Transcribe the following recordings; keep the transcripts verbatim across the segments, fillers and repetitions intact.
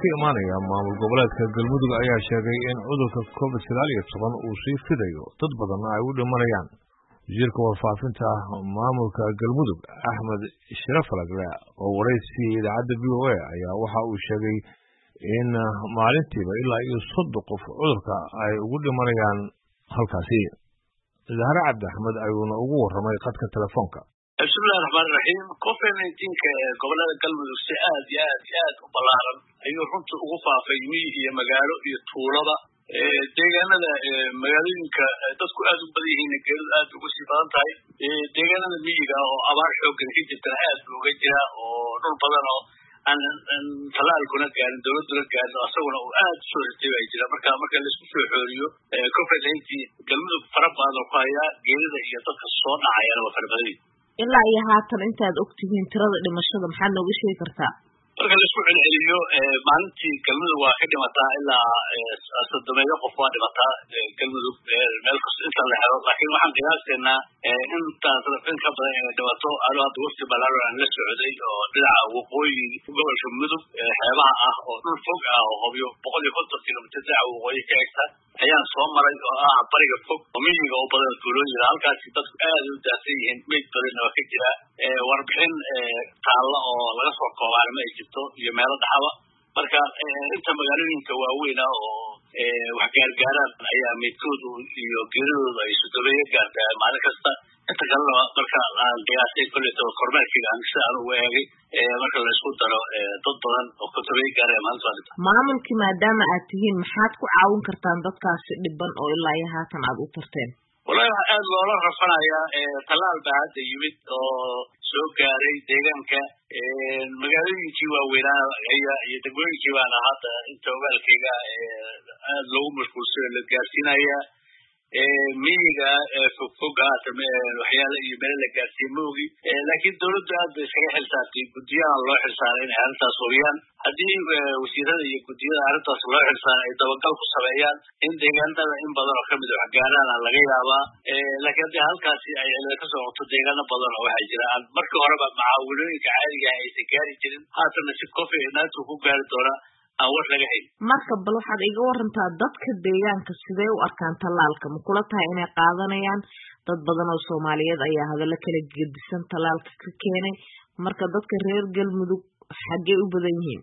ka imaanaya maamul goboleedka Galmudug ayaa sheegay in cudurka COVID sagaal iyo toban uu sii fidayo dad badan ay u dhimanayaan. Wasiirka warfaafinta maamulka Galmudug Axmed Sharaf Lagle oo wareysi idaacadda V O A ayaa waxa uu sheegay in maalintiiba ilaa iyo soddon qof cudurka ay ugu dhimanayaan halkaasi. Zahra Cabdi Axmed ayuuna ugu warramay khadka telefoonka. bismillahi rahmaani rahiim covid nineteen ka gobolada Galmudug si aad iyo aad iyo aad u ballaaran ayuu runtii ugu faafay miyi iyo magaalo iyo tuulada deegaanada magaalooyinka dadku aad u badan yihiin geeridu aad ugu sii badan tahay deegaanada miyiga oo abaar xooggan ka jirta aad uga jira oo dhul badan oo aan talaalkuna gaarin dowladuna gaarin asaguna uu aad u soo ritay ay jira marka marka la isku soo xooriyo covid nineteen Galmudug fara badan ku haya geerida iyo dadka soo dhacaya waa fara badan ilaa iyo haatan intaad ogtihiin tirada dhimashada maxaad nooga sheegi kartaa? marka la isku celceliyo maalintii Galmudug waa ka dhimataa ilaa soddon qof waa dhimataa Galmudug meel kasta inta la helo laakiin waxaan qiyaasaynaa intaas in ka badan inay dhimato alo hadda waqti ballaaran aan la socday oo dhinaca waqooyi gobolka Mudug xeebaha ah oo dhul fog ah oo hobyo boqol iyo konton kiiloomitir dhinaca waqooyi ka egta ayaan soo maray oo ah bariga fog oo miyiga oo badan tuulooyinka halkaasi dadku aad u daadsan yihiin meyd badan oo ka jira warbixin taalla oo laga soo koobay ma jirto iyo meelo dhaxaba marka inta magaalooyinka waaweyn ah oo wax gaargaaraan ayaa meydkoodu iyo geeridoodu ay sodobeeyo gaartaa maalin kasta inta kalena marka aan qiyaasay koleyta kormeerkiga aan si aan ugu eegay marka la isku daro dad badan oo sodobeeyo gaaraya maalinta maamulkii maadaama aad tihiin maxaad ku caawin kartaan dadkaasi dhiban oo ilaa iyo haatan aad u tarteen? wallahi aad loola rafanayaa talaal baa hadda yimid oo soo gaaray deegaanka magaalooyinkii waaweynaa iyo degmooyinkii baana hadda inta ogaalkayga aad loogu mashquulsan la gaarsiinaya miyiga fogfog haatan waxyaala iyo meel la gaarsiiye ma ogi laakiin dowladdu aad bay iskaga xilsaartay guddiyaha loo xilsaaray inay arrintaas hubiyaan haddii wasiirada iyo guddiyada arrintaas loo xilsaaray ay dabagal ku sameeyaan in deegaanada in badan oo kamid wax gaaraana laga yaabaa laakiin haddii halkaasi ay cilada ka soo qoto deegaano badan oo waxaa jira aan markii horeba macaawinooyinka caadiga ah aysan gaari jirin haatanna si covid naantu ku gaari doona aan war laga hayn. marka bal waxaad iga warantaa dadka deegaanka sidee u arkaan talaalka ma kula tahay inay qaadanayaan? dad badan oo Soomaaliyeed ayaa hadallo kala gedisan talaalka ka keenay marka dadka reer Galmudug xaggee u badan yihiin?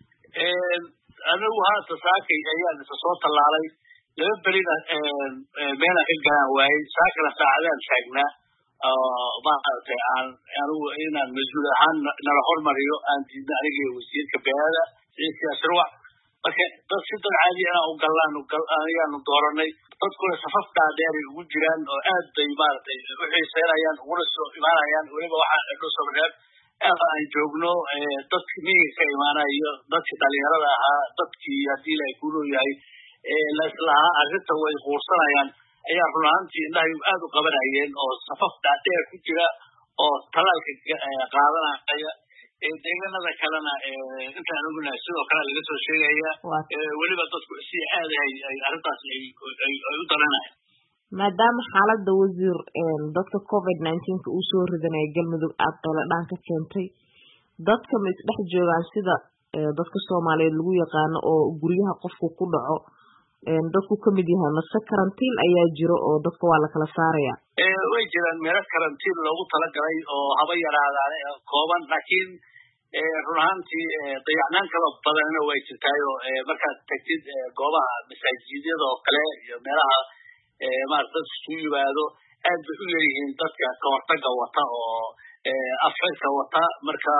anigu haata saakay ayaan isa soo talaalay laba berina meela ka garan waayey saakana saacadaan taagnaa maaragtay aan anigu inaan mas-uul ahaan nala hormariyo aan diidna aniga wasiirka beerada siyaasruwac marka dad si dad caadi ah u galaan ayaanu dooranay dadkuna safaf dhaadheer ugu jiraan oo aad bay maaragtay u xiiseynayaan uguna soo imaanayaan weliba waxaa dhul soomaaliyeed aan joogno dadki miyiga ka imaanayo dadkii dhalinyarada ahaa dadkii haddii ilaahay ku leeyahay la islahaa arrinta way quursanayaan ayaa run ahaantii indhahay aad u qabanayeen oo safaf dhaadheer ku jira oo talaalka qaadanaya deegaanada kalena intaan ognahay sidoo kale laga soo sheegaya weliba dadku si aad ay arrintaas ay u daranayaan. maadaama xaaladda wasiir dadka covid nineteen ka uu soo ridanaya Galmudug aad dooladhaan ka keentay dadka ma isdhex joogaan sida dadka Soomaaliyeed lagu yaqaano oo guryaha qofku ku dhaco dadku ka mid yahay mase karantiin ayaa jiro oo dadka waa la kala saaraya? way jiraan meelo karantiin loogu talagalay oo haba yaraadaan kooban laakiin run ahaantii dayacnaan kala badanna way jirtaayo markaad tagtid goobaha masaajidyada oo kale iyo meelaha maaragta dad isugu yimaado aad bay u yaryihiin dadka ka hortaga wata oo afxirka wata marka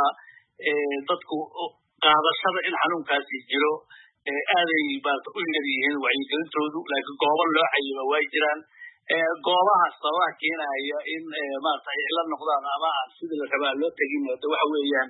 dadku qaadashada in xanuunkaasi jiro aaday maaragta u yaryihiin wacyigelintoodu laakiin goobo loo xayima way jiraan goobaha sababaha keenaya in maaragta ay la noqdaan ama aan sidii la rabaa loo tegin hada waxa weeyaan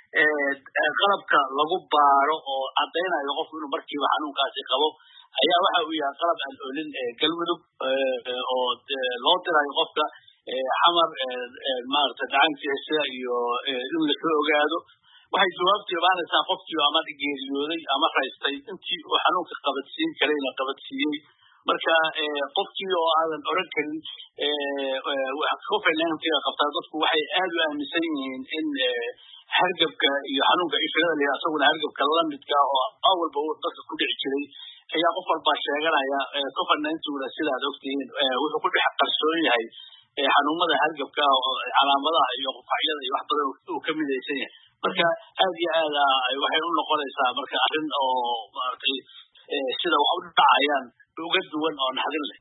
qalabka lagu baaro oo caddaynayo qofku inuu markiiba xanuunkaasi qabo ayaa waxa uu yahay qalab aan oolin Galmudug oo loo dirayo qofka xamar maaragta gacantiisa iyo in la soo ogaado waxay jawaabtu imaanaysaa qofkii ama geeriyooday ama raystay intii uu xanuunka qabadsiin karay la qabadsiiyey marka qofkii oo aadan oran karin covid nineteen qabtaa dadku waxay aad u aaminsan yihiin in hargabka iyo xanuunka ifrada la asaguna hargabka la midka oo awalba dadka ku dhici jiray ayaa qof walba sheeganaya covid nineteen sidaad ogtihiin wuxuu ku dhex qarsoon yahay xanuunada hargabka oo calaamadaha iyo qufacyada iyo wax badan uu ka midaysan yahay marka aad iyo aad waxay u noqonaysaa marka arrin oo maartay sida wax u dhacayaan uga duwan oo naxdin leh